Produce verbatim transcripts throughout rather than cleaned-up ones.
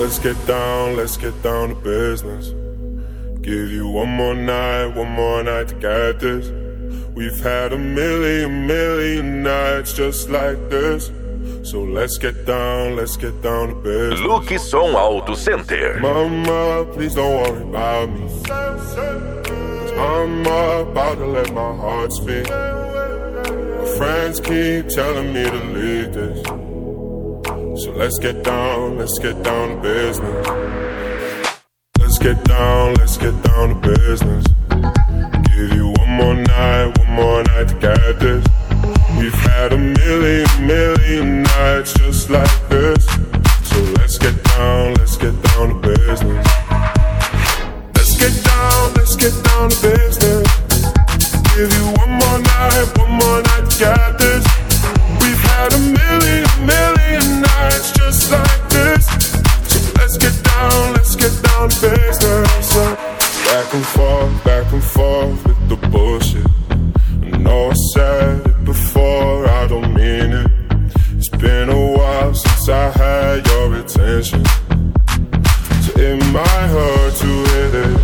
Let's get down, let's get down to business. Give you one more night, one more night to get this. We've had a million, million nights just like this. So let's get down, let's get down to business. Lukeson Auto Center. Mama, please don't worry about me. Cause I'm about to let my heart speak. My friends keep telling me to leave this. So let's get down, let's get down to business. Let's get down, let's get down to business. Give you one more night, one more night to get this. We've had a million, million nights just like this. So let's get down, let's get down to business. Let's get down, let's get down to business. Give you one more night, one more night to get this. We've had a million, million nights just like this. So let's get down, let's get down to business. Back and forth, back and forth with the bullshit. I know I said it before, I don't mean it. It's been a while since I had your attention, so it might hurt to hit it.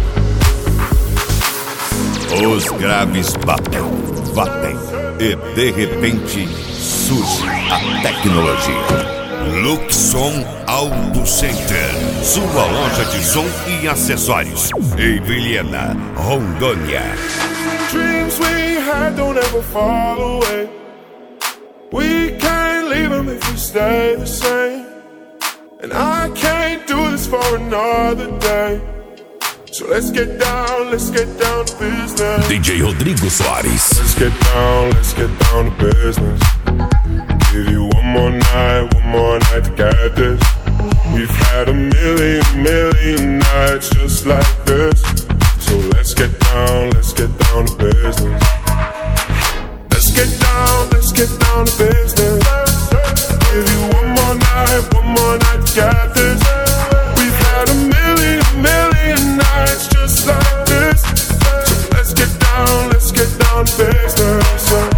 Os graves batem, batem e de repente surge a tecnologia. Lukeson Auto Center, sua loja de som e acessórios em Vilhena, Rondônia. Dreams we had don't ever fall away. We can't leave them if we stay the same. And I can't do this for another day. So let's get down, let's get down to business. D J Rodrigo Soares. Let's get down, let's get down to business. Give you one more night, one more night to get this. We've had a million, million nights just like this. So let's get down, let's get down to business. Let's get down, let's get down to business. Give you one more night, one more night to get this. We've had a million, million nights just like this. So let's get down, let's get down to business.